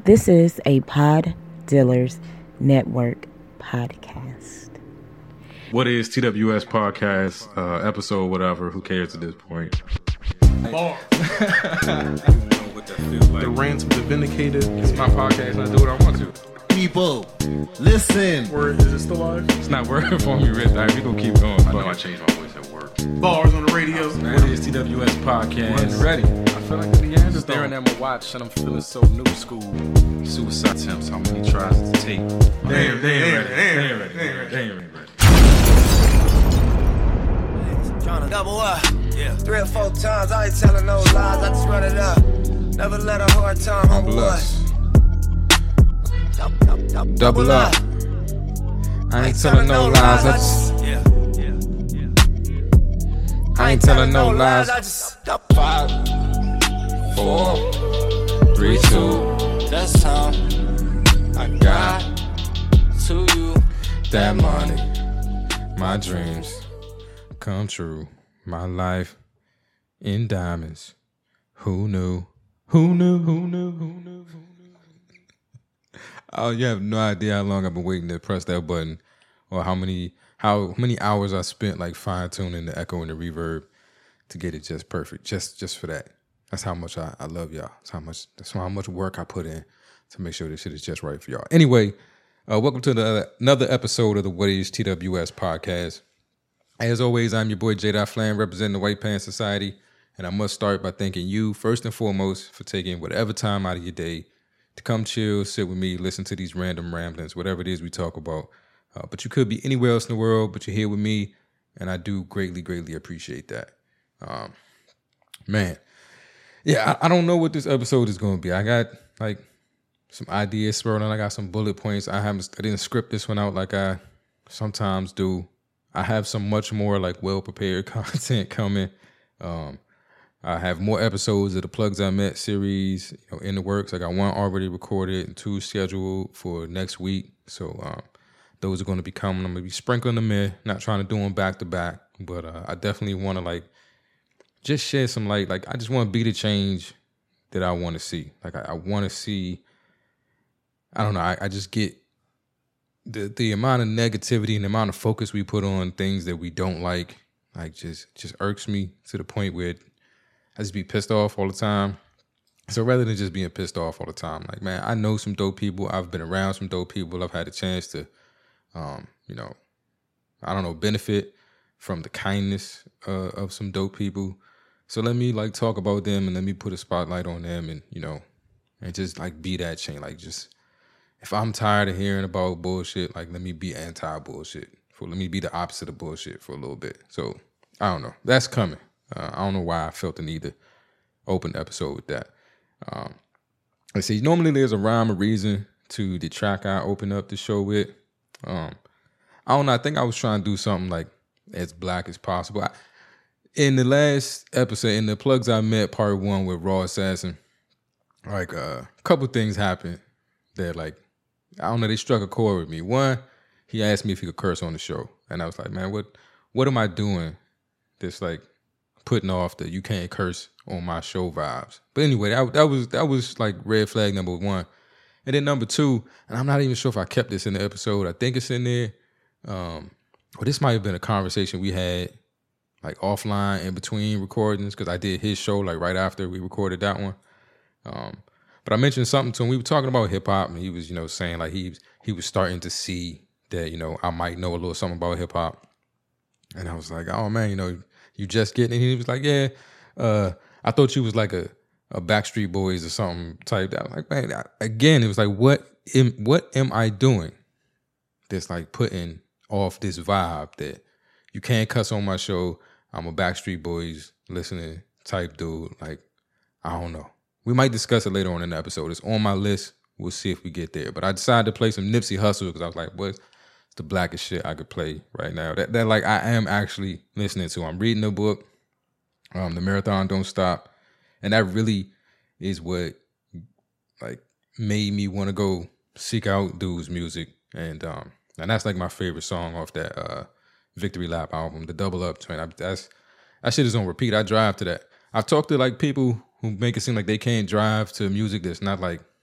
This is a Pod Dealers Network podcast. What is TWS podcast, episode, whatever, who cares at this point? Bar. The rants of the vindicated. It's my podcast and I do what I want to. People, listen. Word, is it still live? It's not working for me, Rich. We're going to keep going. I know I changed my voice at work. Bars on the radio. What is TWS podcast? Ready. I feel like the end is Staring done. at my watch and I'm feeling so new school. Suicide attempts, how many tries to take? They ain't ready. Tryna double up, yeah. 3 or 4 times, I ain't telling no lies, I just run it up. Never let a hard time humble us. Double up. I ain't telling no lies, I just... I ain't telling no lies. 5, 4, 3, 2. That's time I got to you. that money. My dreams come true. My life in diamonds. Who knew? Who knew? Who knew? Who knew? Who knew? Oh, you have no idea how long I've been waiting to press that button, or how many hours I spent like fine tuning the echo and the reverb to get it just perfect, just for that. That's how much I love y'all. That's how much work I put in to make sure this shit is just right for y'all. Anyway, welcome to another episode of the What is TWS podcast. As always, I'm your boy J. Flan, representing the White Pants Society, and I must start by thanking you first and foremost for taking whatever time out of your day to come chill, sit with me, listen to these random ramblings, whatever it is we talk about. But you could be anywhere else in the world, but you're here with me, and I do greatly, greatly appreciate that. Man, yeah, I don't know what this episode is going to be. I got like some ideas swirling. I got some bullet points. I didn't script this one out like I sometimes do. I have some much more like well-prepared content coming. I have more episodes of the Plugs I Met series, in the works. I got 1 already recorded and 2 scheduled for next week. So those are going to be coming. I'm going to be sprinkling them in, not trying to do them back to back, but I definitely want to like just shed some light. Like I just want to be the change that I want to see. Like I want to see. I don't know. I just get the amount of negativity and the amount of focus we put on things that we don't like just irks me to the point where I just be pissed off all the time. So rather than just being pissed off all the time, like, man, I know some dope people. I've been around some dope people. I've had a chance to, benefit from the kindness of some dope people. So let me like talk about them and let me put a spotlight on them and, and just like be that change. Like just, if I'm tired of hearing about bullshit, like let me be anti-bullshit. Let me be the opposite of bullshit for a little bit. So I don't know. That's coming. I don't know why I felt the need to open the episode with that. Let's see. Normally there's a rhyme or reason to the track I open up the show with. I don't know. I think I was trying to do something like as black as possible. In the last episode, in the Plugs I Met part 1 with Raw Assassin, like a couple things happened that like, I don't know, they struck a chord with me. One, he asked me if he could curse on the show. And I was like, man, what am I doing that's like putting off the you can't curse on my show vibes? But anyway, that was like red flag number 1. And then number 2, and I'm not even sure if I kept this in the episode. I think it's in there. This might have been a conversation we had like offline in between recordings because I did his show like right after we recorded that one. But I mentioned something to him. We were talking about hip hop, and he was, saying like he was starting to see that, I might know a little something about hip hop. And I was like, oh man, you just getting it. He was like, yeah, I thought you was like a Backstreet Boys or something type. I was like, man, again, it was like, what am I doing that's like putting off this vibe that you can't cuss on my show. I'm a Backstreet Boys listening type dude. Like, I don't know. We might discuss it later on in the episode. It's on my list. We'll see if we get there. But I decided to play some Nipsey Hussle because I was like, what's the blackest shit I could play right now? That like I am actually listening to. I'm reading the book, The Marathon Don't Stop. And that really is what like made me want to go seek out dude's music. And that's like my favorite song off that Victory Lap album, the Double Up joint. That shit is on repeat. I drive to that. I've talked to like people who make it seem like they can't drive to music that's not like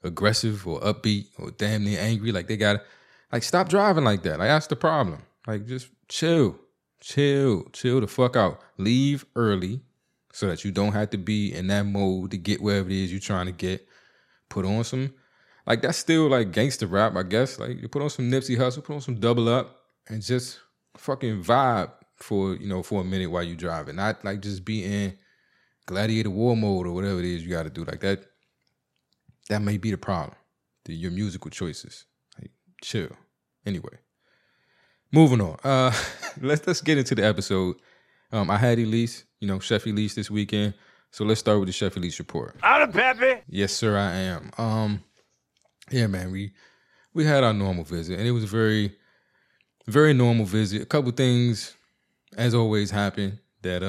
aggressive or upbeat or damn near angry. Like they gotta, like stop driving like that. Like that's the problem. Like just chill the fuck out. Leave early so that you don't have to be in that mode to get wherever it is you're trying to get. Put on some, like that's still like gangster rap, I guess. Like you put on some Nipsey Hussle, put on some Double Up, and just fucking vibe for a minute while you driving. Not like just be in gladiator war mode or whatever it is you got to do. Like that may be the problem. Your musical choices. Like chill. Anyway, moving on. Let's get into the episode. I had Elise, Chef Elise this weekend. So let's start with the Chef Elise report. I'm Peppy. Yes, sir, I am. Yeah, man, we had our normal visit, and it was a very, very normal visit. A couple things, as always, happened that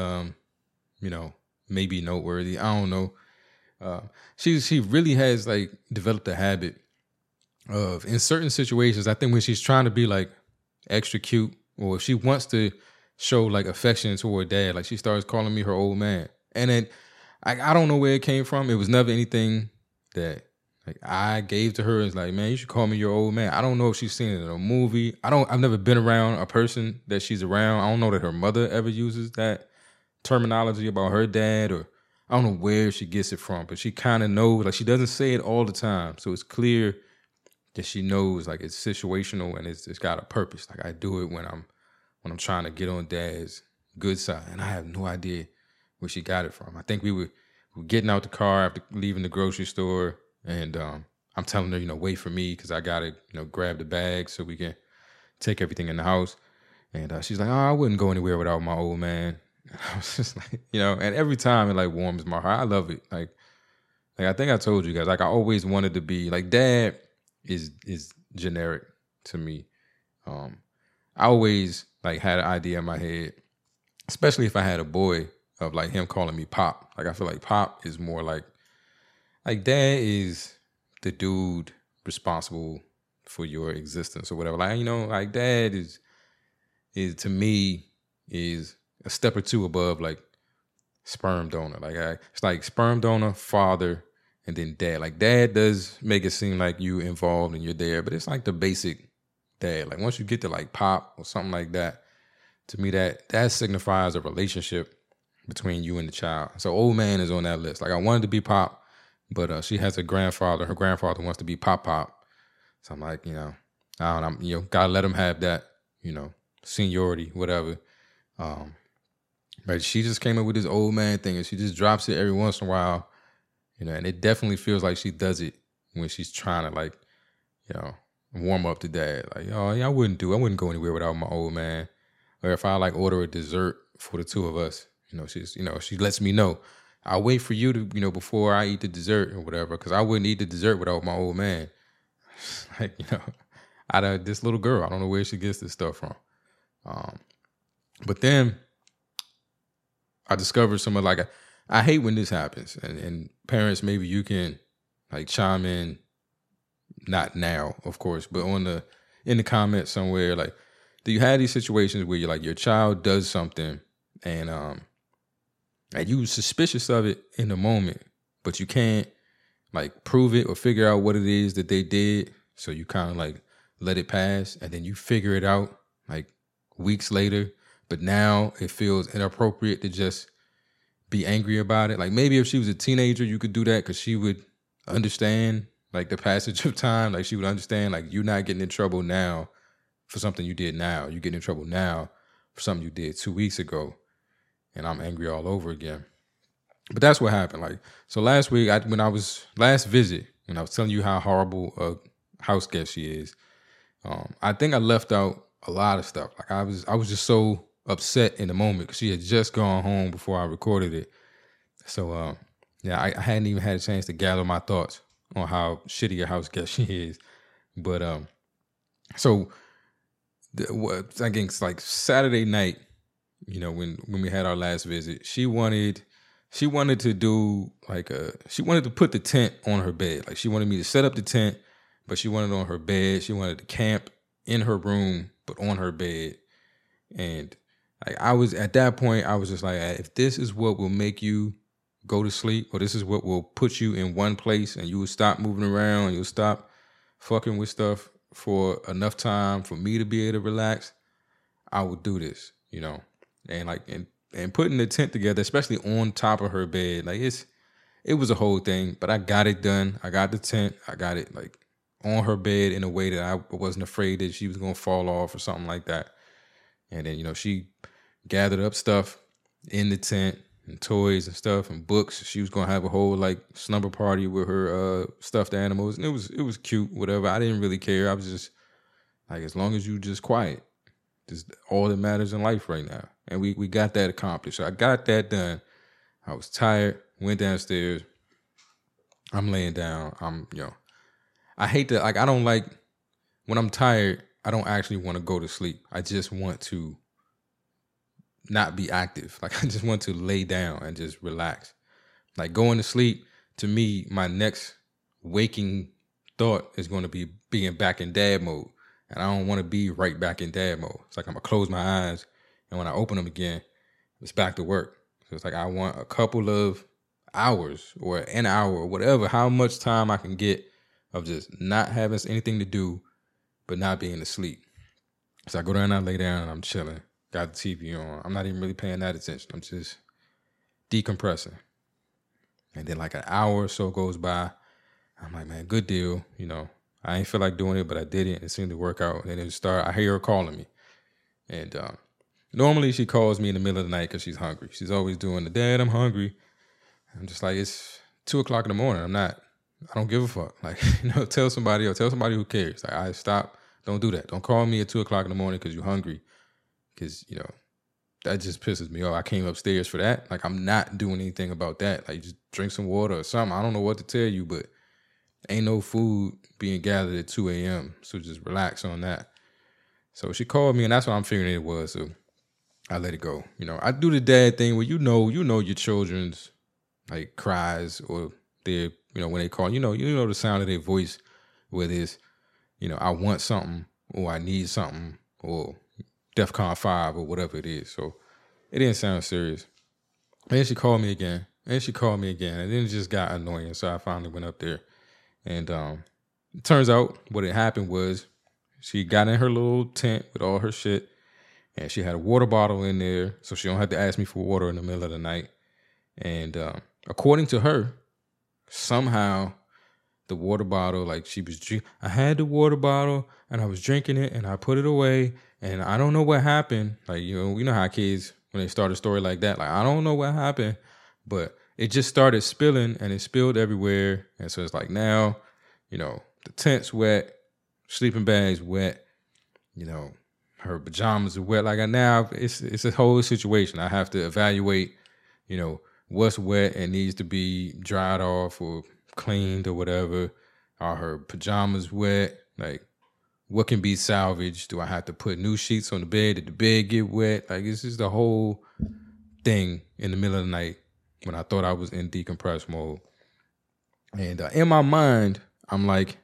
may be noteworthy. I don't know. She really has like developed a habit of, in certain situations, I think when she's trying to be like extra cute, or if she wants to show like affection toward dad, like she starts calling me her old man. And then I don't know where it came from. It was never anything that like I gave to her. It's like, man, you should call me your old man. I don't know if she's seen it in a movie. I've never been around a person that she's around. I don't know that her mother ever uses that terminology about her dad, or I don't know where she gets it from, but she kind of knows. Like she doesn't say it all the time. So it's clear that she knows like it's situational and it's got a purpose. Like I do it when I'm trying to get on dad's good side, and I have no idea where she got it from. I think we were getting out the car after leaving the grocery store, and I'm telling her, wait for me because I gotta, grab the bag so we can take everything in the house. And she's like, oh, I wouldn't go anywhere without my old man. And I was just like, and every time it like warms my heart. I love it. Like I think I told you guys, like I always wanted to be like dad is generic to me. I always like had an idea in my head, especially if I had a boy, of like him calling me Pop. Like I feel like Pop is more like dad is the dude responsible for your existence or whatever. Like, like dad is to me is a step or two above like sperm donor. Like it's like sperm donor, father, and then dad. Like dad does make it seem like you involved and you're there, but it's like the basic dad. Like once you get to like Pop or something like that, to me that signifies a relationship between you and the child. So old man is on that list. Like I wanted to be Pop, but she has a grandfather. Her grandfather wants to be Pop. So I'm like, I don't know, gotta let him have that, seniority, whatever. But she just came up with this old man thing, and she just drops it every once in a while, and it definitely feels like she does it when she's trying to like, warm up to dad. Like, oh yeah, I wouldn't go anywhere without my old man. Or if I like order a dessert for the two of us, she lets me know. I'll wait for you to, before I eat the dessert or whatever, because I wouldn't eat the dessert without my old man. Like, out of this little girl, I don't know where she gets this stuff from. But then I discovered some of like, I hate when this happens, and parents, maybe you can like chime in, not now, of course, but in the comments somewhere, like, do you have these situations where you're like your child does something and you suspicious of it in the moment, but you can't like prove it or figure out what it is that they did, so you kind of like let it pass, and then you figure it out like weeks later, but now it feels inappropriate to just be angry about it. Like maybe if she was a teenager, you could do that because she would understand like the passage of time. Like she would understand like you're not getting in trouble now for something you did now. You get in trouble now for something you did 2 weeks ago, and I'm angry all over again. But that's what happened. Like, so last week, last visit, when I was telling you how horrible a house guest she is, I think I left out a lot of stuff. Like I was just so upset in the moment because she had just gone home before I recorded it. So yeah, I hadn't even had a chance to gather my thoughts on how shitty a house guest she is. But so again, it's like Saturday night, when we had our last visit, she wanted to do like she wanted to put the tent on her bed. Like she wanted me to set up the tent, but she wanted it on her bed. She wanted to camp in her room, but on her bed. And like I was at that point, I was just like, if this is what will make you go to sleep, or this is what will put you in one place, and you will stop moving around, and you'll stop fucking with stuff for enough time for me to be able to relax, I would do this, you know. And like and putting the tent together, especially on top of her bed, like it was a whole thing, but I got it done. I got the tent, I got it like on her bed in a way that I wasn't afraid that she was gonna fall off or something like that. And then, you know, she gathered up stuff in the tent and toys and stuff and books. She was gonna have a whole like slumber party with her stuffed animals, and it was cute, whatever. I didn't really care. I was just like, as long as you just quiet, just all that matters in life right now. And we got that accomplished. So I got that done. I was tired, went downstairs. I'm laying down. I hate to, like, I don't like, when I'm tired, I don't actually want to go to sleep. I just want to not be active. Like, I just want to lay down and just relax. Like, going to sleep, to me, my next waking thought is going to be being back in dad mode. And I don't want to be right back in dad mode. It's like I'm going to close my eyes, and when I open them again, it's back to work. So it's like I want a couple of hours or an hour or whatever, how much time I can get of just not having anything to do, but not being asleep. So I go down, I lay down, and I'm chilling. Got the TV on. I'm not even really paying that attention. I'm just decompressing. And then like an hour or so goes by. I'm like, man, good deal. You know, I ain't feel like doing it, but I did it. And it seemed to work out. And then I hear her calling me. And normally she calls me in the middle of the night because she's hungry. She's always doing the, Dad, I'm hungry. I'm just like, it's 2:00 in the morning. I don't give a fuck. Like, you know, tell somebody who cares. Like, I stop. Don't do that. Don't call me at 2:00 in the morning because you're hungry. Because, you know, that just pisses me off. I came upstairs for that. Like, I'm not doing anything about that. Like, just drink some water or something. I don't know what to tell you, but ain't no food being gathered at 2 a.m. So just relax on that. So she called me, and that's what I'm figuring it was. So I let it go. You know, I do the dad thing where you know your children's like cries, or their, you know, when they call, you know the sound of their voice, whether it's, you know, I want something, or I need something, or DEFCON 5 or whatever it is. So it didn't sound serious. And then she called me again. And then it just got annoying. So I finally went up there. And it turns out what had happened was she got in her little tent with all her shit, and she had a water bottle in there, so she don't have to ask me for water in the middle of the night. And according to her, somehow the water bottle, like I had the water bottle and I was drinking it and I put it away, and I don't know what happened. Like, you know how kids, when they start a story like that, like, I don't know what happened, but it just started spilling, and it spilled everywhere. And so it's like, now, you know, the tent's wet, sleeping bag's wet, you know, her pajamas are wet. Like, now it's a whole situation. I have to evaluate, you know, what's wet and needs to be dried off or cleaned or whatever. Are her pajamas wet? Like, what can be salvaged? Do I have to put new sheets on the bed? Did the bed get wet? Like, it's just the whole thing in the middle of the night when I thought I was in decompress mode. And in my mind, I'm like,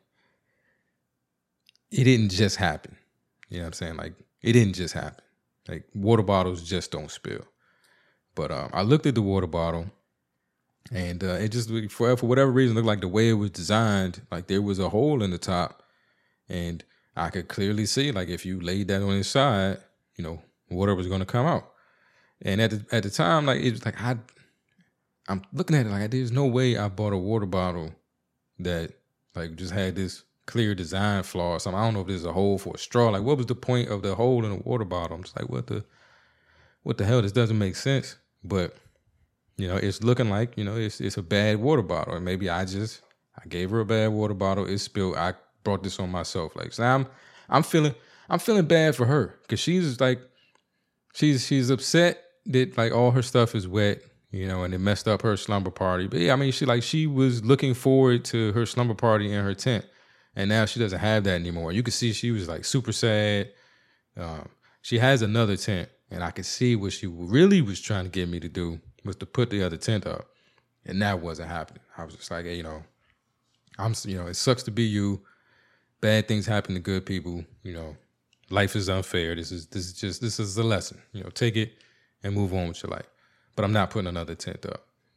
it didn't just happen. You know what I'm saying? Like, it didn't just happen. Like, water bottles just don't spill. But I looked at the water bottle, and it just, for whatever reason, looked like the way it was designed, like there was a hole in the top, and I could clearly see, like, if you laid that on its side, you know, water was going to come out. And at the time, like, it was like, I'm looking at it like, there's no way I bought a water bottle that, like, just had this clear design flaw or something. I don't know if there's a hole for a straw. Like, what was the point of the hole in a water bottle? I'm just like, what the hell? This doesn't make sense. But, you know, it's looking like, you know, it's a bad water bottle. And maybe I gave her a bad water bottle. It spilled. I brought this on myself. Like, so I'm feeling bad for her, because she's like, she's upset that, like, all her stuff is wet, you know, and it messed up her slumber party. But yeah, I mean, she was looking forward to her slumber party in her tent, and now she doesn't have that anymore. You could see she was like super sad. She has another tent, and I could see what she really was trying to get me to do was to put the other tent up, and that wasn't happening. I was just like, hey, you know, it sucks to be you. Bad things happen to good people. You know, life is unfair. This is a lesson. You know, take it and move on with your life. But I'm not putting another tent up.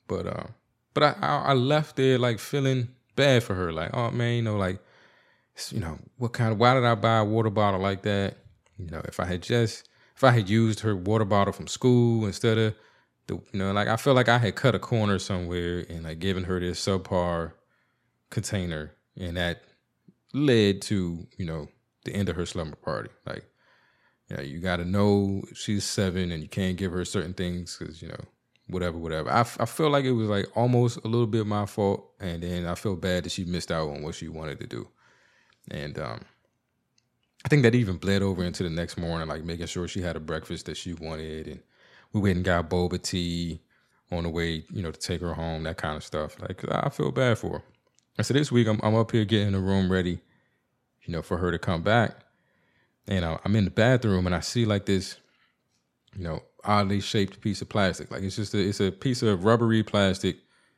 But I left there like feeling bad for her. Like, oh man, you know, like, you know, why did I buy a water bottle like that? You know, if I had used her water bottle from school instead of like I felt like I had cut a corner somewhere and like given her this subpar container, and that led to, you know, the end of her slumber party. Like, you know, you got to know she's 7 and you can't give her certain things because, you know, whatever. I feel like it was like almost a little bit my fault, and then I feel bad that she missed out on what she wanted to do. And I think that even bled over into the next morning, like making sure she had a breakfast that she wanted, and we went and got boba tea on the way, you know, to take her home, that kind of stuff. Like, I feel bad for her. And so this week I'm up here getting the room ready, you know, for her to come back. And I'm in the bathroom and I see like this, you know, oddly shaped piece of plastic. Like it's a piece of rubbery plastic.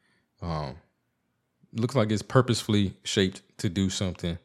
Looks like it's purposefully shaped to do something.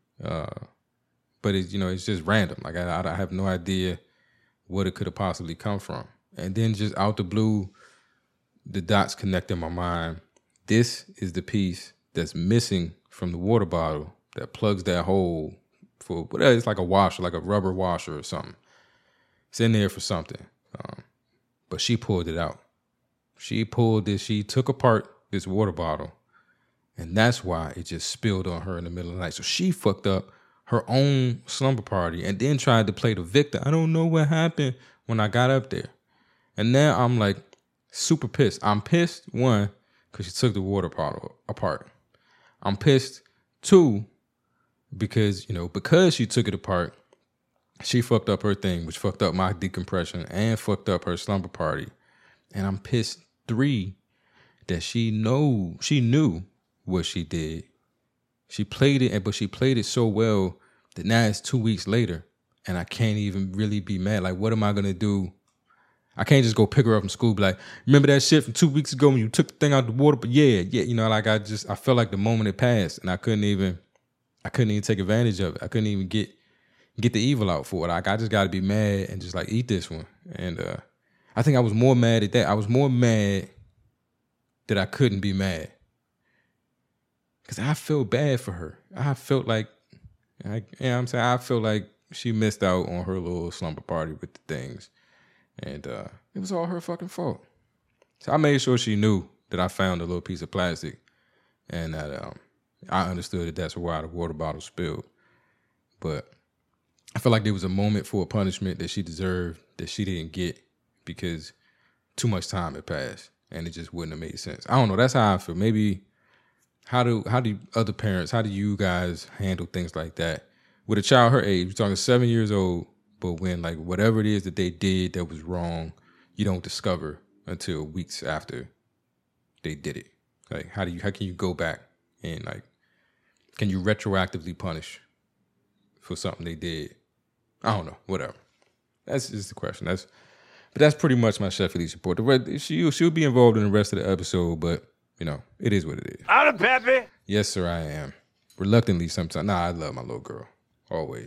But it's, you know, it's just random. Like I have no idea what it could have possibly come from. And then just out the blue, the dots connect in my mind. This is the piece that's missing from the water bottle that plugs that hole for whatever. It's like a washer, like a rubber washer or something. It's in there for something. But she pulled it out. She took apart this water bottle, and that's why it just spilled on her in the middle of the night. So she fucked up her own slumber party and then tried to play the victim. I don't know what happened when I got up there. And now I'm like super pissed. I'm pissed, 1, because she took the water bottle apart. I'm pissed, 2, because she took it apart, she fucked up her thing, which fucked up my decompression and fucked up her slumber party. And I'm pissed, 3, that she knew what she did. She played it, but she played it so well that now it's 2 weeks later and I can't even really be mad. Like, what am I going to do? I can't just go pick her up from school and be like, remember that shit from 2 weeks ago when you took the thing out the water? But yeah, you know, like I felt like the moment it passed and I couldn't even take advantage of it. I couldn't even get the evil out for it. Like, I just got to be mad and just like eat this one. And I think I was more mad at that. I was more mad that I couldn't be mad because I feel bad for her. I felt like, I feel like she missed out on her little slumber party with the things. And it was all her fucking fault. So I made sure she knew that I found a little piece of plastic and that I understood that that's why the water bottle spilled. But I feel like there was a moment for a punishment that she deserved that she didn't get because too much time had passed and it just wouldn't have made sense. I don't know. That's how I feel. Maybe how do other parents, how do you guys handle things like that? With a child her age, you're talking 7 years old, but when like whatever it is that they did that was wrong, you don't discover until weeks after they did it. Like how can you go back and like, can you retroactively punish for something they did? I don't know, whatever. That's just the question. But that's pretty much my Chef Elise report. She'll be involved in the rest of the episode, but you know, it is what it is. Out of Peppy. Yes, sir, I am. Reluctantly sometimes. Nah, I love my little girl. Always.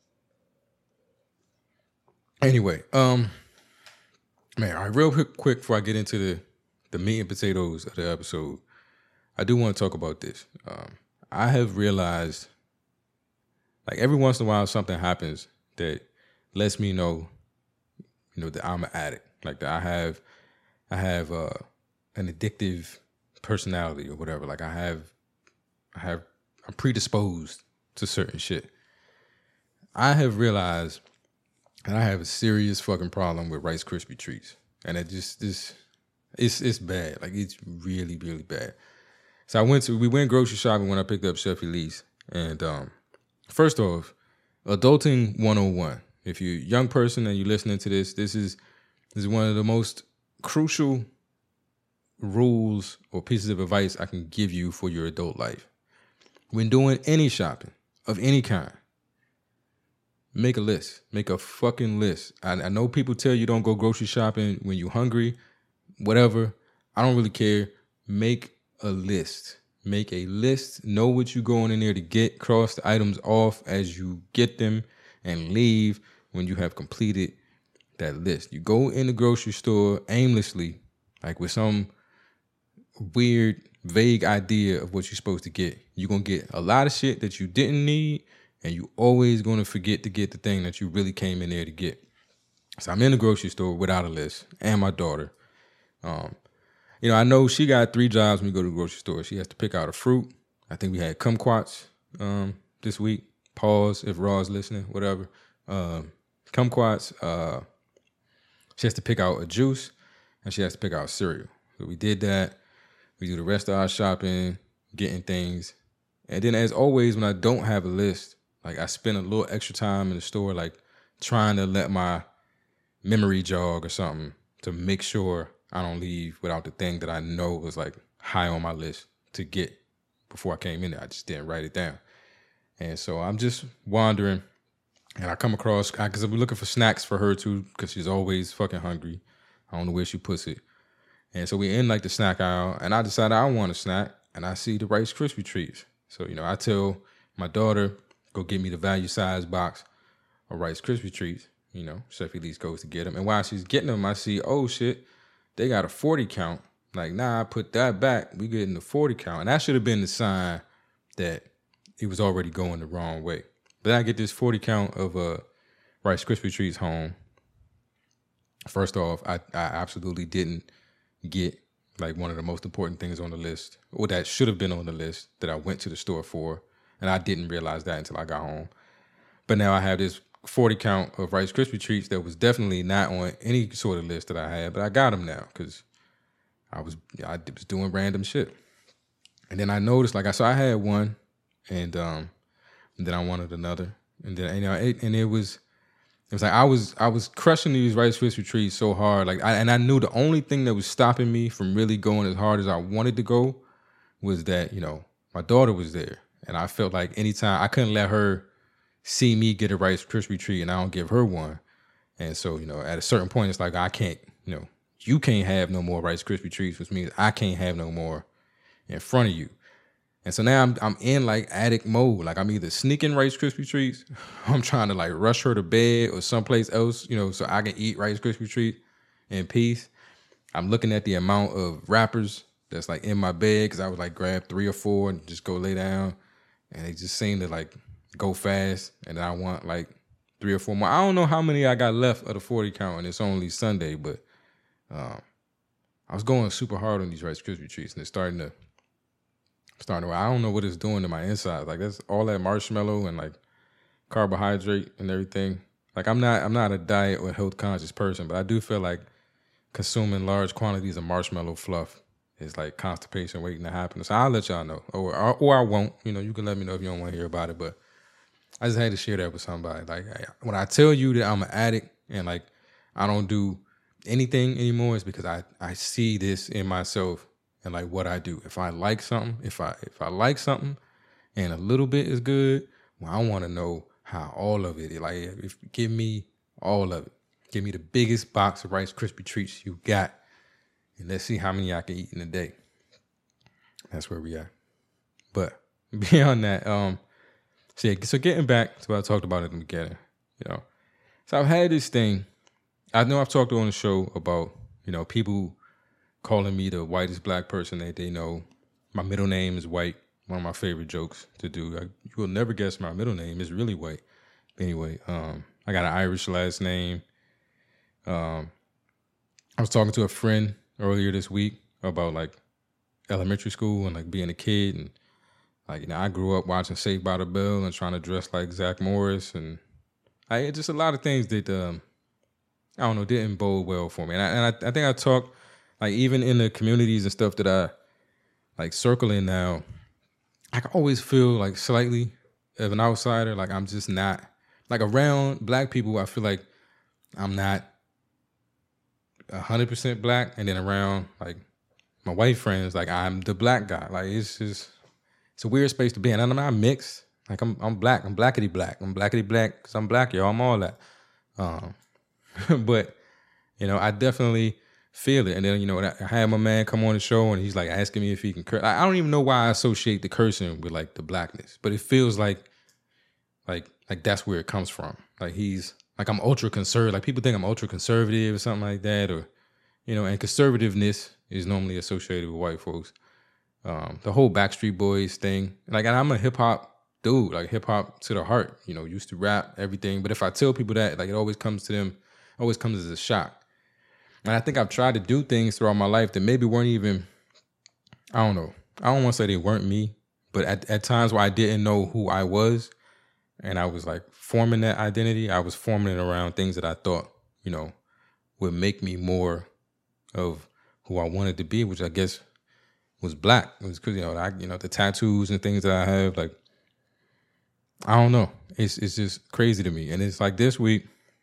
Anyway, man, all right, real quick before I get into the meat and potatoes of the episode, I do want to talk about this. I have realized, like, every once in a while something happens that lets me know, that I'm an addict. Like that I have an addictive personality or whatever. Like I'm predisposed to certain shit. I have realized that I have a serious fucking problem with Rice Krispie treats. And it just it's bad. Like it's really, really bad. So we went grocery shopping when I picked up Chef Elise. And first off, adulting 101. If you're a young person and you're listening to this is one of the most crucial rules or pieces of advice I can give you for your adult life. When doing any shopping of any kind, make a list. Make a fucking list. I know people tell you don't go grocery shopping when you're hungry, whatever. I don't really care. Make a list. Make a list. Know what you're going in there to get. Cross the items off as you get them and leave when you have completed that list. You go in the grocery store aimlessly, like with some weird, vague idea of what you're supposed to get. You're going to get a lot of shit that you didn't need, and you always going to forget to get the thing that you really came in there to get. So I'm in the grocery store without a list, and my daughter. I know she got 3 jobs when we go to the grocery store. She has to pick out a fruit. I think we had kumquats this week. Pause if Raw's listening, whatever. Kumquats. She has to pick out a juice, and she has to pick out cereal. So we did that. We do the rest of our shopping, getting things. And then as always, when I don't have a list, like I spend a little extra time in the store, like trying to let my memory jog or something to make sure I don't leave without the thing that I know was like high on my list to get before I came in there. I just didn't write it down. And so I'm just wandering, and I come across, because I'm looking for snacks for her too, because she's always fucking hungry. I don't know where she puts it. And so we in like the snack aisle, and I decided I want a snack, and I see the Rice Krispie treats. So, I tell my daughter, go get me the value size box of Rice Krispie treats. Chef Elise goes to get them. And while she's getting them, I see, oh shit, they got a 40 count. Like, nah, I put that back. We getting the 40 count. And that should have been the sign that it was already going the wrong way. But I get this 40 count of Rice Krispie treats home. First off, I absolutely didn't get like one of the most important things on the list, or that should have been on the list that I went to the store for. And I didn't realize that until I got home. But now I have this 40 count of Rice Krispie treats that was definitely not on any sort of list that I had, but I got them now because I was doing random shit. And then I noticed, so I had one, and then I wanted another, and then it was like I was crushing these Rice Krispie treats so hard, I knew the only thing that was stopping me from really going as hard as I wanted to go was that my daughter was there, and I felt like anytime I couldn't let her see me get a Rice Krispie treat and I don't give her one. And so, at a certain point, it's like, I can't, you can't have no more Rice Krispie treats, which means I can't have no more in front of you. And so now I'm in like addict mode. Like I'm either sneaking Rice Krispie treats, I'm trying to like rush her to bed or someplace else, so I can eat Rice Krispie treat in peace. I'm looking at the amount of wrappers that's like in my bed, because I would like grab 3 or 4 and just go lay down. And they just seem to like go fast, and then I want like 3 or 4 more. I don't know how many I got left of the 40 count, and it's only Sunday, but I was going super hard on these Rice Krispie treats, and it's starting to. I don't know what it's doing to my insides. Like that's all that marshmallow and like carbohydrate and everything. Like I'm not a diet or health conscious person, but I do feel like consuming large quantities of marshmallow fluff is like constipation waiting to happen. So I'll let y'all know, or I won't. You can let me know if you don't want to hear about it, but I just had to share that with somebody. Like when I tell you that I'm an addict and like I don't do anything anymore, it's because I see this in myself and like what I do. If I like something, if I like something and a little bit is good, well, I want to know how all of it. Like give me all of it. Give me the biggest box of Rice Krispie treats you got, and let's see how many I can eat in a day. That's where we are. But beyond that, so getting back to what I talked about at the beginning, So I've had this thing. I know I've talked on the show about, people calling me the whitest black person that they know. My middle name is white. One of my favorite jokes to do. You will never guess my middle name is really white. Anyway, I got an Irish last name. I was talking to a friend earlier this week about like elementary school and like being a kid, and like I grew up watching Saved by the Bell and trying to dress like Zach Morris, and just a lot of things that I don't know, didn't bode well for me. And I think I talked like even in the communities and stuff that I like circle in now, I can always feel like slightly of an outsider. Like I'm just not like around black people. I feel like I'm not 100% black, and then around like my white friends, like I'm the black guy. Like it's a weird space to be in. And I'm not mixed. Like I'm black. I'm blackity black. I'm blackity black because I'm black, y'all. I'm all that. But I definitely feel it. And then I had my man come on the show, and he's like asking me if he can curse. I don't even know why I associate the cursing with like the blackness, but it feels like that's where it comes from. Like he's like I'm ultra conservative. Like people think I'm ultra conservative or something like that, or and conservativeness is normally associated with white folks. The whole Backstreet Boys thing, like, and I'm a hip hop dude, like hip hop to the heart, you know, used to rap, everything. But if I tell people that, like, it always comes to them, always comes as a shock. And I think I've tried to do things throughout my life that maybe weren't even, I don't know. I don't want to say they weren't me, but at times where I didn't know who I was, and I was like forming that identity, I was forming it around things that I thought, you know, would make me more of who I wanted to be, which I guess was black. It was because, you know, the tattoos and things that I have, like, I don't know. It's just crazy to me. And it's like this week,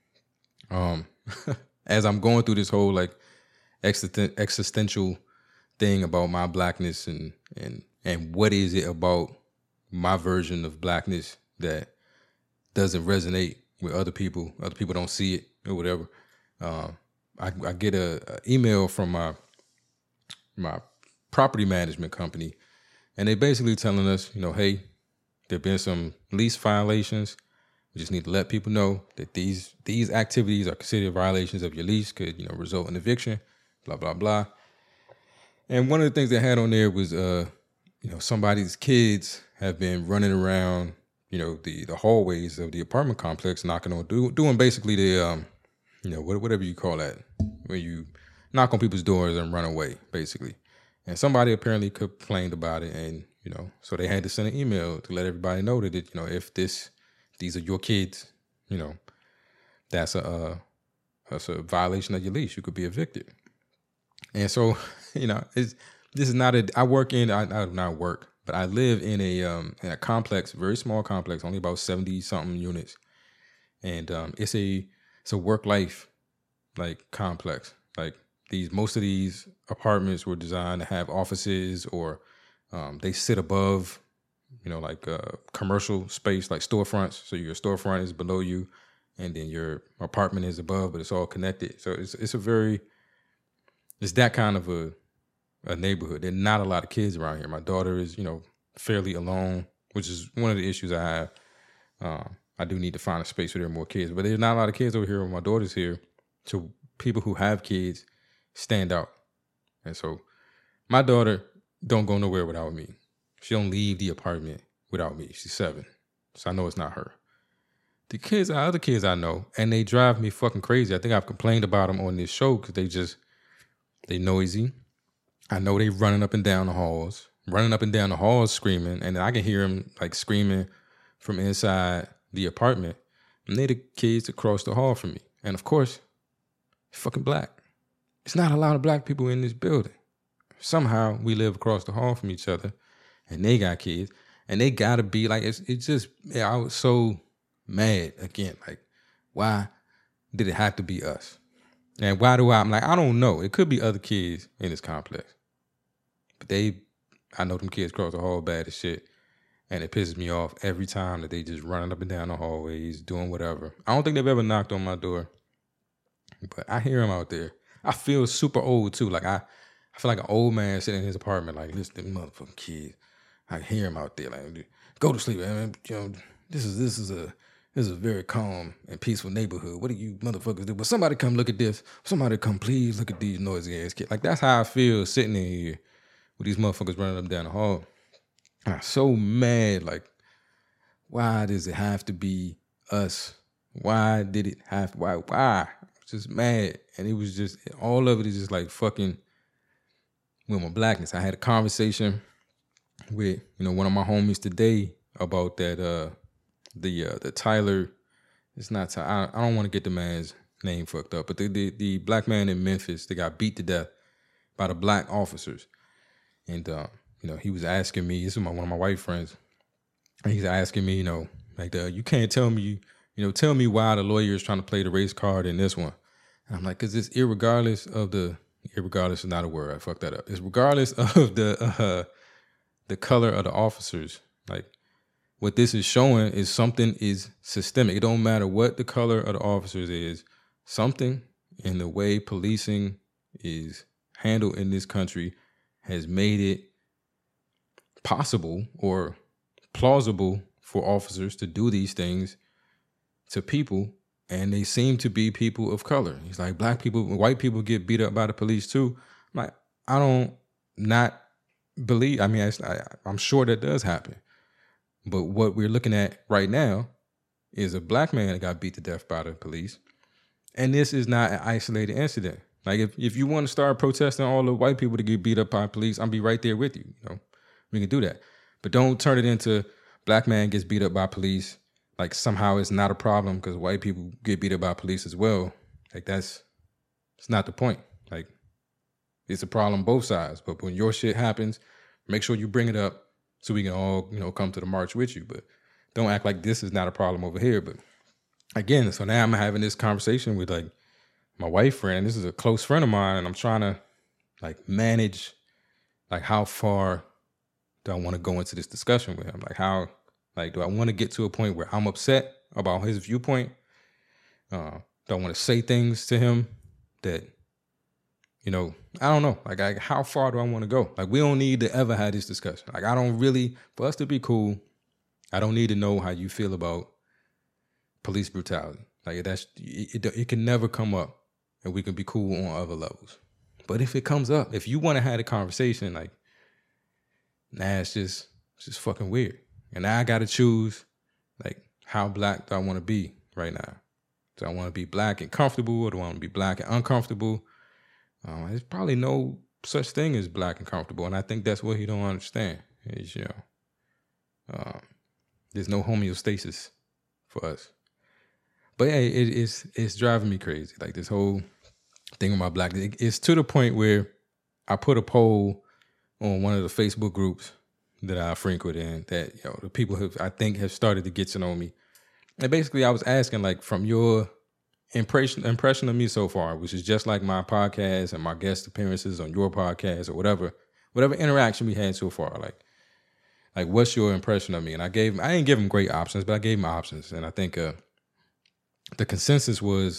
as I'm going through this whole like existential thing about my blackness and what is it about my version of blackness that doesn't resonate with other people. Other people don't see it or whatever. I get a email from my property management company, and they basically telling us, you know, hey, there have been some lease violations. We just need to let people know that these activities are considered violations of your lease, could, you know, result in eviction, blah, blah, blah. And one of the things they had on there was, you know, somebody's kids have been running around, you know, the hallways of the apartment complex, knocking on, doing basically the, you know, whatever you call that, when you knock on people's doors and run away, basically. And somebody apparently complained about it, and, you know, so they had to send an email to let everybody know that, you know, if these are your kids, you know, that's a violation of your lease. You could be evicted. And so, you know, this is not I not work, but I live in a complex, very small complex, only about 70 something units. And it's a work life like complex. Like most of these apartments were designed to have offices, or they sit above, you know, like commercial space, like storefronts. So your storefront is below you, and then your apartment is above, but it's all connected. So it's that kind of a neighborhood. There are not a lot of kids around here. My daughter is, you know, fairly alone, which is one of the issues I have. I do need to find a space where there are more kids, but there's not a lot of kids over here when my daughter's here. So people who have kids stand out. And so my daughter don't go nowhere without me. She don't leave the apartment without me. She's 7. So I know it's not her. The other kids I know, and they drive me fucking crazy. I think I've complained about them on this show because they noisy. I know they running up and down the halls screaming, and I can hear them like screaming from inside the apartment. And they the kids across the hall from me. And of course, fucking black. It's not a lot of black people in this building. Somehow we live across the hall from each other, and they got kids, and they gotta be like, it's just, I was so mad again. Like, why did it have to be us? And why I'm like, I don't know. It could be other kids in this complex, but I know them kids cross the hall bad as shit, and it pisses me off every time that they just running up and down the hallways, doing whatever. I don't think they've ever knocked on my door, but I hear them out there. I feel super old too. Like I feel like an old man sitting in his apartment, like, listen to them motherfucking kids. I hear him out there, like, go to sleep, man. You know, this is a very calm and peaceful neighborhood. What do you motherfuckers do? But somebody come look at this. Somebody come please look at these noisy ass kids. Like, that's how I feel sitting in here with these motherfuckers running up and down the hall. And I'm so mad. Like, why does it have to be us? Why did it have to? Why? I was just mad. And it was just, all of it is just like fucking with my blackness. I had a conversation with, you know, one of my homies today about that, the Tyler, it's not Tyler, I don't want to get the man's name fucked up, but the black man in Memphis that got beat to death by the black officers. And, you know, he was asking me, this is one of my white friends, and he's asking me, you know, like, you can't tell me, you know, tell me why the lawyer is trying to play the race card in this one. And I'm like, because it's irregardless is not a word, I fucked that up. It's regardless of the color of the officers. Like, what this is showing is something is systemic. It don't matter what the color of the officers is. Something in the way policing is handled in this country has made it possible or plausible for officers to do these things to people, and they seem to be people of color. It's like black people, white people get beat up by the police too. I'm like, I don't not believe. I mean, I'm sure that does happen. But what we're looking at right now is a black man that got beat to death by the police. And this is not an isolated incident. Like if you want to start protesting all the white people to get beat up by police, I'll be right there with you. You know, we can do that. But don't turn it into black man gets beat up by police. Like somehow it's not a problem because white people get beat up by police as well. Like it's not the point. Like it's a problem both sides. But when your shit happens, make sure you bring it up so we can all, you know, come to the march with you. But don't act like this is not a problem over here. But again, so now I'm having this conversation with like my white friend. This is a close friend of mine, and I'm trying to like manage like how far do I want to go into this discussion with him? Like how, like, do I want to get to a point where I'm upset about his viewpoint? Do I want to say things to him that, you know, I don't know. Like how far do I want to go? Like we don't need to ever have this discussion. Like I don't really, for us to be cool, I don't need to know how you feel about police brutality. Like it can never come up and we can be cool on other levels. But if it comes up, if you want to have a conversation, like, nah, it's just fucking weird. And now I got to choose, like, how black do I want to be right now? Do I want to be black and comfortable, or do I want to be black and uncomfortable? There's probably no such thing as black and comfortable, and I think that's what he don't understand. Is, you know, there's no homeostasis for us. But yeah, it's driving me crazy. Like this whole thing about black, it's to the point where I put a poll on one of the Facebook groups that I frequent in that, you know, the people who I think have started to get to know me. And basically I was asking, like, from your impression of me so far, which is just like my podcast and my guest appearances on your podcast or whatever interaction we had so far, like what's your impression of me? And I didn't give them great options, but I gave them options. And I think the consensus was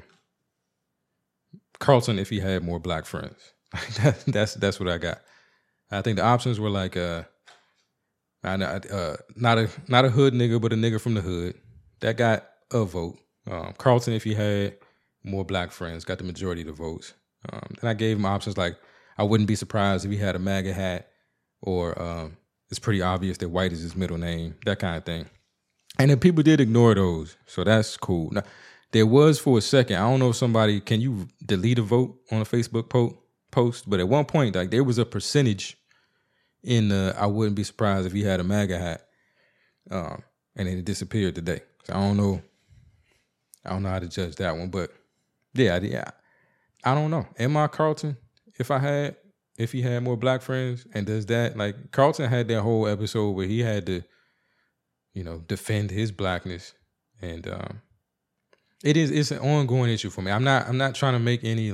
Carlton if he had more black friends. That's what I got. I think the options were like not a hood nigga, but a nigga from the hood. That got a vote. Carlton if he had more black friends, got the majority of the votes. Then I gave him options like I wouldn't be surprised if he had a MAGA hat, or it's pretty obvious that white is his middle name, that kind of thing. And then people did ignore those, so that's cool. Now, there was for a second, I don't know if can you delete a vote on a Facebook post? But at one point, like there was a percentage in I wouldn't be surprised if he had a MAGA hat, and then it disappeared today. So I don't know how to judge that one, but yeah, I don't know. Am I Carlton if he had more black friends? And does that, like, Carlton had that whole episode where he had to, you know, defend his blackness, and it's an ongoing issue for me. I'm not trying to make any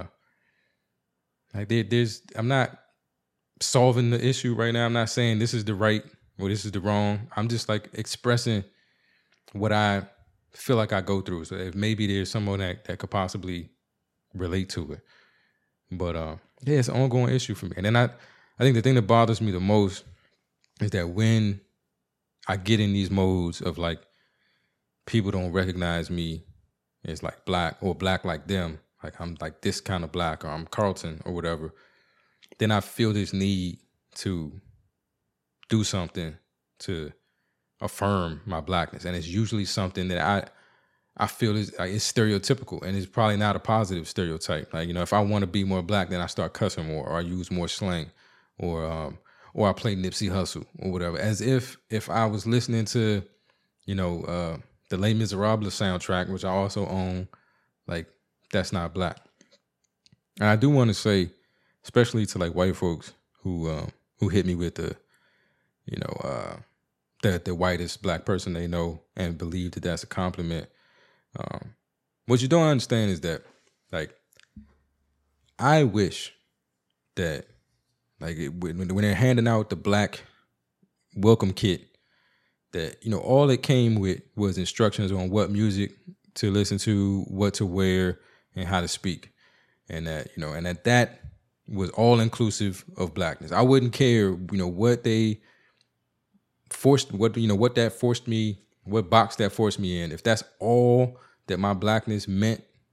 I'm not solving the issue right now. I'm not saying this is the right or this is the wrong. I'm just like expressing what I feel like I go through. So if maybe there's someone that could possibly relate to it. But yeah, it's an ongoing issue for me. And then I think the thing that bothers me the most is that when I get in these modes of like people don't recognize me as like black or black like them, like I'm like this kind of black, or I'm Carlton or whatever, then I feel this need to do something to affirm my blackness. And it's usually something that I feel is it's stereotypical, and it's probably not a positive stereotype. Like, you know, if I want to be more black, then I start cussing more, or I use more slang, or I play Nipsey Hussle or whatever, as if I was listening to, you know, the Les Miserables soundtrack, which I also own, like, that's not black. And I do want to say, especially to like white folks who hit me with the, you know, the whitest black person they know and believe that that's a compliment. What you don't understand is that, like, I wish that, like, when they're handing out the black welcome kit, that, you know, all it came with was instructions on what music to listen to, what to wear, and how to speak. And that, you know, and that was all inclusive of blackness. I wouldn't care, you know, what they forced, what that forced me, what box that forced me in. If that's all that my blackness meant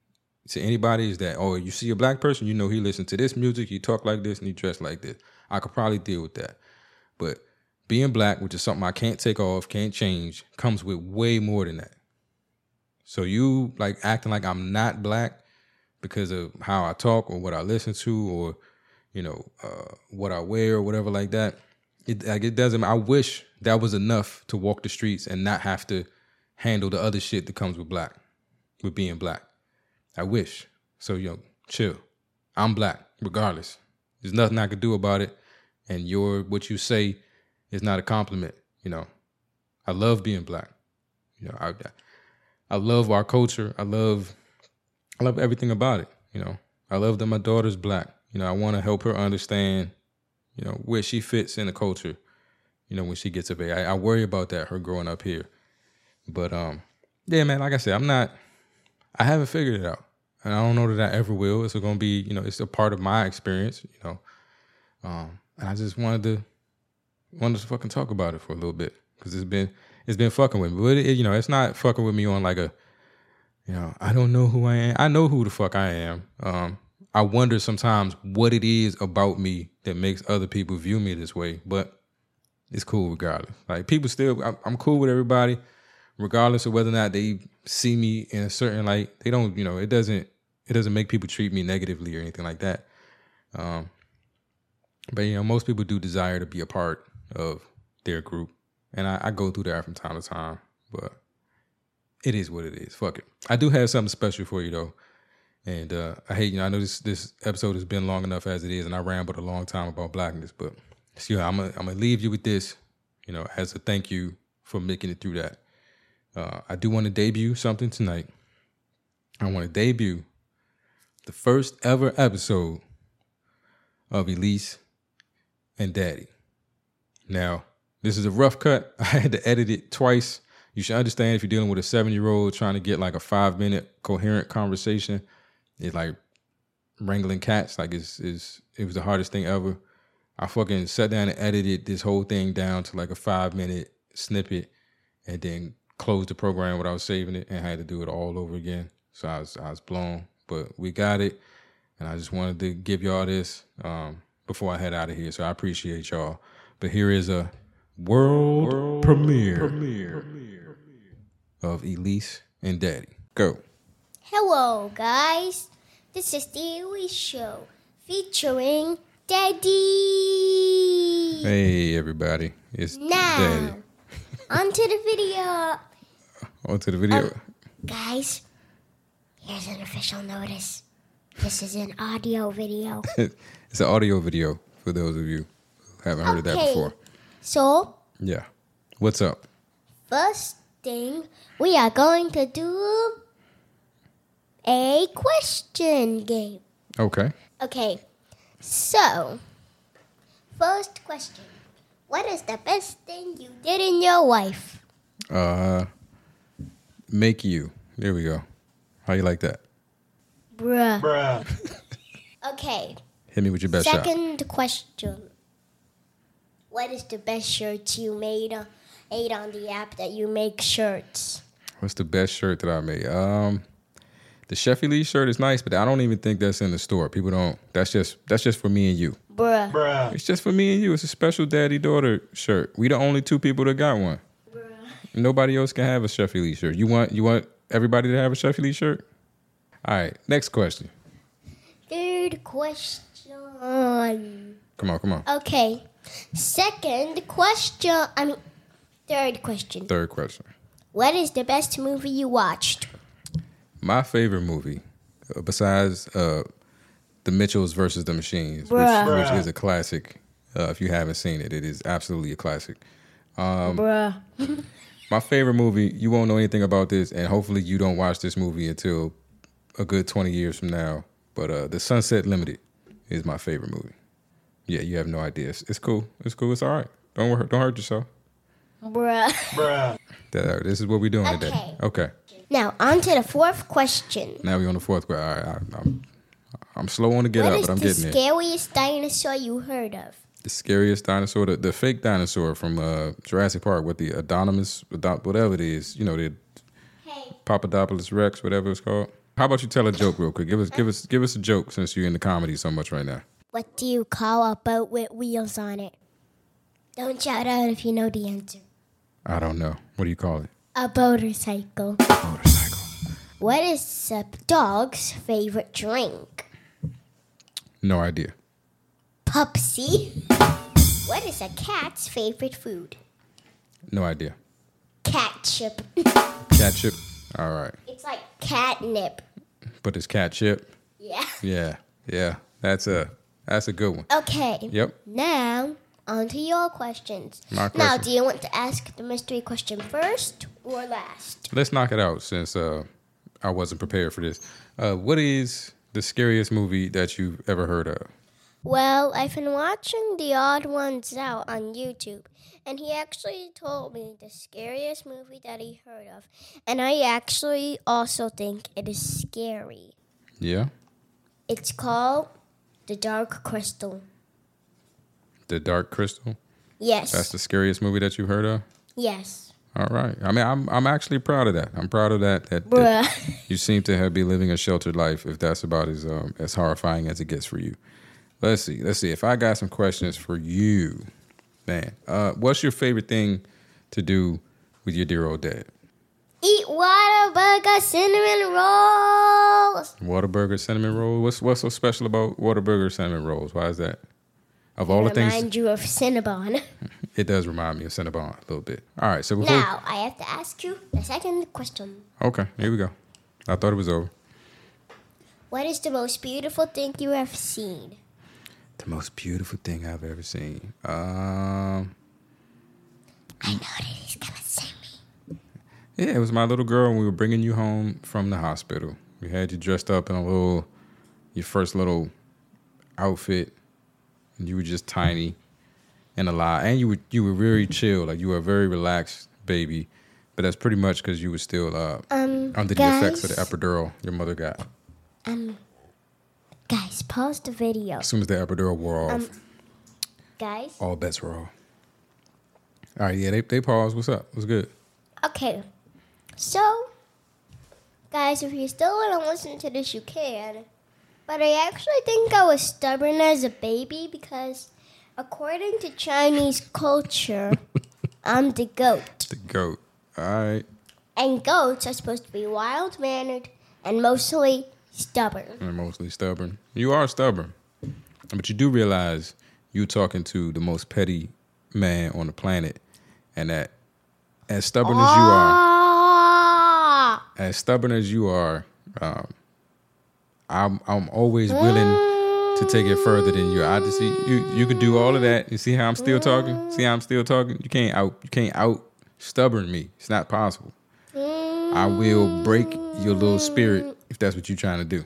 to anybody is that, oh, you see a black person, you know he listens to this music, he talk like this, and he dress like this. I could probably deal with that. But being black, which is something I can't take off, can't change, comes with way more than that. So you like acting like I'm not black because of how I talk or what I listen to or, you know, what I wear or whatever like that. It doesn't. I wish that was enough to walk the streets and not have to handle the other shit that comes with being black. I wish. So, chill. I'm black, regardless. There's nothing I could do about it. And what you say is not a compliment. I love being black. I love our culture. I love everything about it. I love that my daughter's black. I want to help her understand, where she fits in the culture, when she gets of age. I worry about that, her growing up here. But, yeah, man, like I said, I haven't figured it out. And I don't know that I ever will. It's going to be, it's a part of my experience, and I just wanted to fucking talk about it for a little bit because it's been fucking with me. But, it's not fucking with me on like I don't know who I am. I know who the fuck I am. I wonder sometimes what it is about me that makes other people view me this way, but it's cool regardless. Like people I'm cool with everybody, regardless of whether or not they see me in a certain light. They don't, it doesn't make people treat me negatively or anything like that. But most people do desire to be a part of their group, and I go through that from time to time. But it is what it is. Fuck it. I do have something special for you though. And I hate, I know this episode has been long enough as it is, and I rambled a long time about blackness, but I'm gonna leave you with this, as a thank you for making it through that. I do want to debut something tonight. I want to debut the first ever episode of Elise and Daddy. Now, this is a rough cut. I had to edit it twice. You should understand if you're dealing with a 7-year-old trying to get like a 5-minute coherent conversation. It's like wrangling cats. Like it was the hardest thing ever. I fucking sat down and edited this whole thing down to like a 5-minute snippet and then closed the program without saving it and had to do it all over again. So I was blown, but we got it. And I just wanted to give y'all this before I head out of here. So I appreciate y'all. But here is a world premiere of Elise and Daddy. Go. Hello, guys. This is the Elise Show featuring Daddy. Hey, everybody. It's now, Daddy. onto the video. Onto the video. Guys, here's an official notice. This is an audio video. It's an audio video for those of you who haven't heard of that before. So, yeah. What's up? First thing, we are going to do a question game. Okay. Okay, so, first question. What is the best thing you did in your life? Make you. There we go. How you like that? Bruh. Okay. Hit me with your best shot. Second question. What is the best shirt you made on the app that you make shirts? What's the best shirt that I made? The Chef Elise shirt is nice, but I don't even think that's in the store. People don't. That's just for me and you. Bruh. It's just for me and you. It's a special daddy-daughter shirt. We the only two people that got one. Bruh. Nobody else can have a Chef Elise shirt. You want everybody to have a Chef Elise shirt? All right. Next question. Third question. Come on. Okay. Third question. Third question. What is the best movie you watched? My favorite movie, besides The Mitchells versus the Machines, which is a classic. If you haven't seen it, it is absolutely a classic. Bruh. My favorite movie, you won't know anything about this, and hopefully you don't watch this movie until a good 20 years from now. But The Sunset Limited is my favorite movie. Yeah, you have no idea. It's cool. It's all right. Don't hurt yourself. Bruh. This is what we're doing today. Okay. Now, on to the fourth question. Now we're on the fourth question. All right, I'm slow on the get up, but I'm getting there. What is the scariest dinosaur you heard of? The scariest dinosaur, the fake dinosaur from Jurassic Park with the Adonis, whatever it is, the Papadopoulos Rex, whatever it's called. How about you tell a joke real quick? Give us a joke since you're into comedy so much right now. What do you call a boat with wheels on it? Don't shout out if you know the answer. I don't know. What do you call it? A motorcycle. Motorcycle. What is a dog's favorite drink? No idea. Pupsy. What is a cat's favorite food? No idea. Ketchup. Catchip. All right. It's like catnip. But it's catchip. Yeah. Yeah. That's a good one. Okay. Yep. Now, on to your questions. My Now, question. do you want to ask the mystery question first or last? Let's knock it out since I wasn't prepared for this. What is the scariest movie that you've ever heard of? Well, I've been watching The Odd Ones Out on YouTube, and he actually told me the scariest movie that he heard of. And I actually also think it is scary. Yeah? It's called The Dark Crystal. The Dark Crystal? Yes. That's the scariest movie that you've heard of? Yes. All right. I mean, I'm actually proud of that. I'm proud of that Bruh. you seem to be living a sheltered life, if that's about as horrifying as it gets for you. Let's see. If I got some questions for you, man, what's your favorite thing to do with your dear old dad? Eat Whataburger cinnamon rolls. Whataburger cinnamon roll. What's so special about Whataburger cinnamon rolls? Why is that? Of all the things, Remind you of Cinnabon. it does remind me of Cinnabon a little bit. All right, so before Now, I have to ask you the second question. okay, here we go. I thought it was over. What is the most beautiful thing you have seen? The most beautiful thing I've ever seen. I know that he's gonna say me. Yeah, it was my little girl when we were bringing you home from the hospital. We had you dressed up in your first little outfit. And you were just tiny and alive. And you were very chill. Like, you were a very relaxed baby. But that's pretty much because you were still under the effects of the epidural your mother got. Guys, pause the video. As soon as the epidural wore off, Guys? all bets were off. All right, yeah, they paused. What's up? What's good? Okay. So, guys, if you still want to listen to this, you can. But I actually think I was stubborn as a baby because, according to Chinese culture, I'm the goat. The goat. All right. And goats are supposed to be wild-mannered and mostly stubborn. And mostly stubborn. You are stubborn. But you do realize you're talking to the most petty man on the planet. And that as stubborn as you are, I'm always willing to take it further than you. I just see you could do all of that. You see how I'm still talking? See how I'm still talking? You can't out stubborn me. It's not possible. I will break your little spirit if that's what you're trying to do.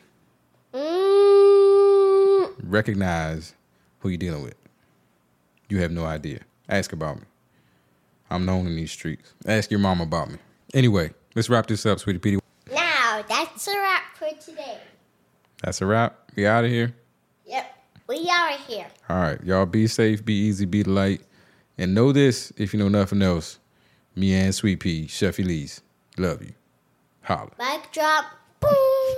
Recognize who you're dealing with. You have no idea. Ask about me. I'm known in these streets. Ask your mama about me. Anyway, let's wrap this up, Sweetie Petey. Now, that's a wrap for today. That's a wrap. We out of here. Yep, we are here. All right. Y'all be safe, be easy, be the light. And know this, if you know nothing else, me and Sweet Pea, Chef Elise, love you. Holla. Mic drop. Boom.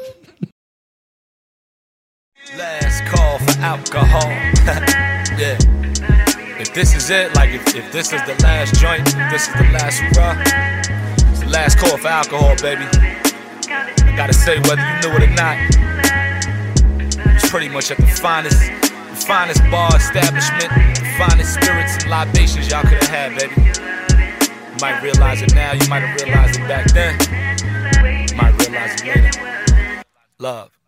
Last call for alcohol. Yeah. If this is it, like if this is the last joint, if this is the last hurrah, it's the last call for alcohol, baby. I gotta say, whether you knew it or not, it's pretty much at the finest bar establishment, the finest spirits and libations y'all could have had, baby. You might realize it now, you might have realized it back then. You might realize it later. Love.